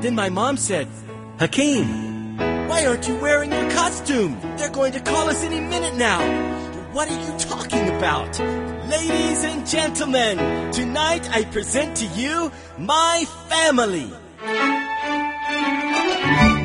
Then my mom said, "Hakeem, why aren't you wearing your costume? They're going to call us any minute now." "What are you talking about?" "Ladies and gentlemen, tonight I present to you my family."